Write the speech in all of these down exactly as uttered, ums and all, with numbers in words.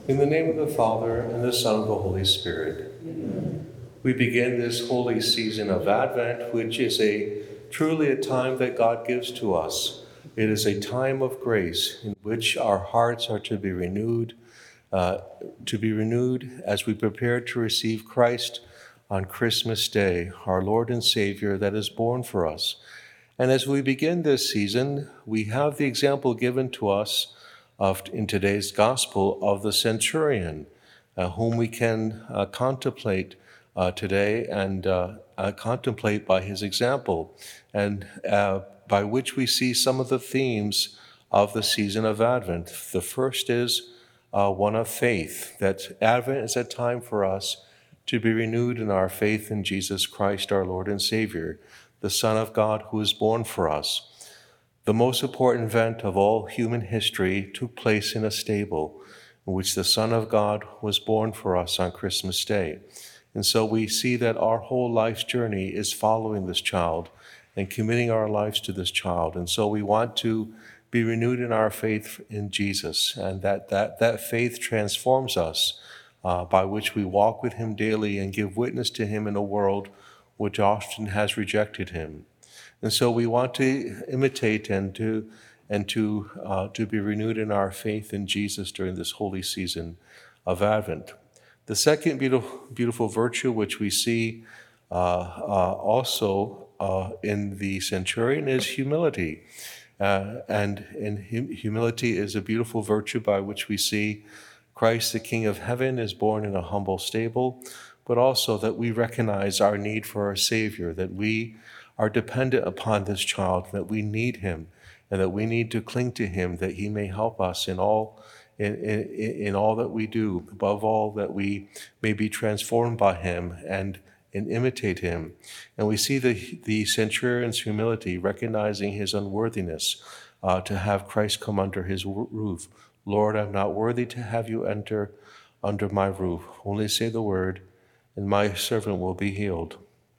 In the name of the Father, and the Son, and the Holy Spirit. Amen. We begin this holy season of Advent, which is a truly a time that God gives to us. It is a time of grace in which our hearts are to be renewed, uh, to be renewed as we prepare to receive Christ on Christmas Day, our Lord and Savior that is born for us. And as we begin this season, we have the example given to us of, in today's gospel, of the centurion, uh, whom we can uh, contemplate uh, today and uh, uh, contemplate by his example, and uh, by which we see some of the themes of the season of Advent. The first is uh, one of faith, that Advent is a time for us to be renewed in our faith in Jesus Christ, our Lord and Savior, the Son of God who is born for us. The most important event of all human history took place in a stable in which the Son of God was born for us on Christmas Day. And so we see that our whole life's journey is following this child and committing our lives to this child. And so we want to be renewed in our faith in Jesus, and that that, that faith transforms us, uh, by which we walk with him daily and give witness to him in a world which often has rejected him. And so we want to imitate and to and to uh, to be renewed in our faith in Jesus during this holy season of Advent. The second beautiful, beautiful virtue which we see uh, uh, also uh, in the centurion is humility. Uh, and in hum- humility is a beautiful virtue by which we see Christ, the King of Heaven, is born in a humble stable, but also that we recognize our need for our Savior, that we are dependent upon this child, that we need him, and that we need to cling to him, that he may help us in all in, in, in all that we do, above all that we may be transformed by him and, and imitate him. And we see the, the centurion's humility, recognizing his unworthiness uh, to have Christ come under his roof. Lord, I'm not worthy to have you enter under my roof. Only say the word, and my servant will be healed.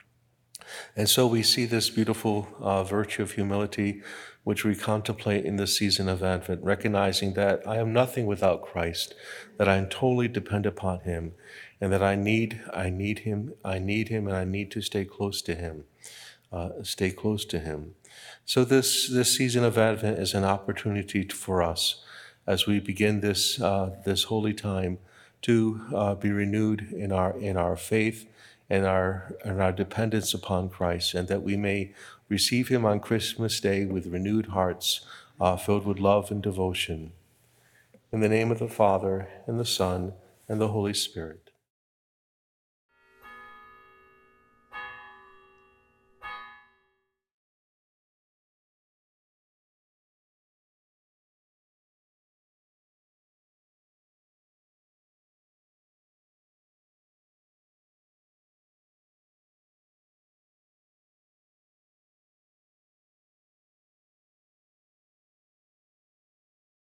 And so we see this beautiful uh, virtue of humility, which we contemplate in the season of Advent, recognizing that I am nothing without Christ, that I am totally dependent upon him, and that I need, I need him, I need him, and I need to stay close to him, uh, stay close to him. So this, this season of Advent is an opportunity for us, as we begin this, uh, this holy time, to uh, be renewed in our, in our faith, and our, and our dependence upon Christ, and that we may receive him on Christmas Day with renewed hearts, uh, filled with love and devotion. In the name of the Father, and the Son, and the Holy Spirit.